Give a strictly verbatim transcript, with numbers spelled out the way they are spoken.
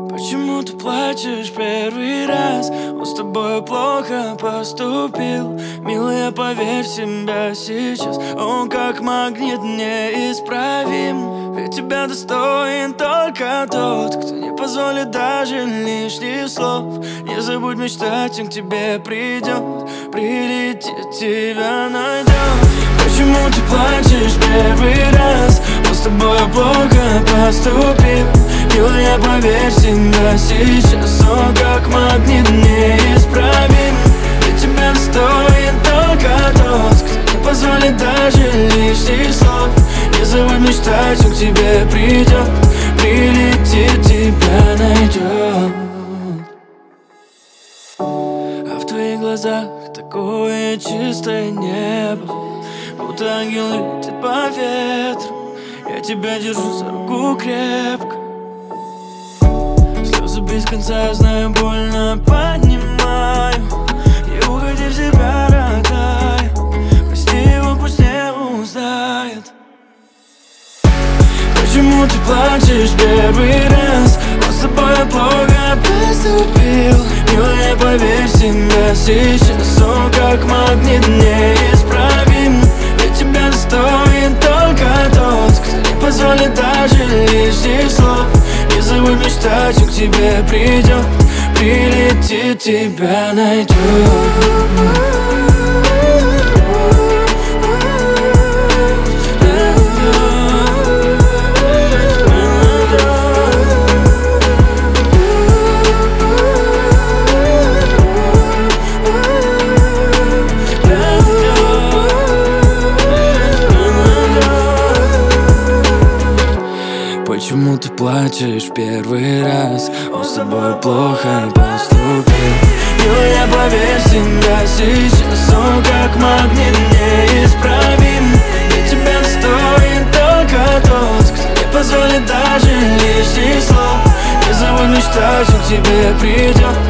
Почему ты плачешь первый раз? Он с тобой плохо поступил. Милая, поверь в себя сейчас. Он как магнит неисправим. Ведь тебя достоин только тот, кто не позволит даже лишних слов. Не забудь мечтать, он к тебе придет, прилетит, тебя найдет. Почему ты плачешь первый раз? Он с тобой плохо поступил. Милая, поверь в себя сейчас. Он как магнит неисправим. Ведь тебя достоин только тот, кто не позволит даже лишних слов. Не забудь мечтать, он к тебе придет, прилетит, тебя найдет. А в твоих глазах такое чистое небо, будто ангел летит по ветру. Я тебя держу за руку крепко. Слезы без конца, я знаю, больно понимаю. Не уходи в себя, родная. Прости его, пусть не узнает. Почему ты плачешь первый раз? Он с тобой плохо поступил. Милая, поверь в себя сейчас. Он как магнит неисправим. Ведь тебя достоин только тот, кто не позволит даже лишних слов. Не забудь мечтать, он к тебе придет, прилетит, тебя найдет. Почему ты плачешь первый раз? Он с тобой плохо поступил. Милая, поверь в себя сейчас. Он как магнит неисправим. Ведь тебя достоин только тот, кто не позволит даже лишних слов. Не забудь мечтать, он к тебе придет,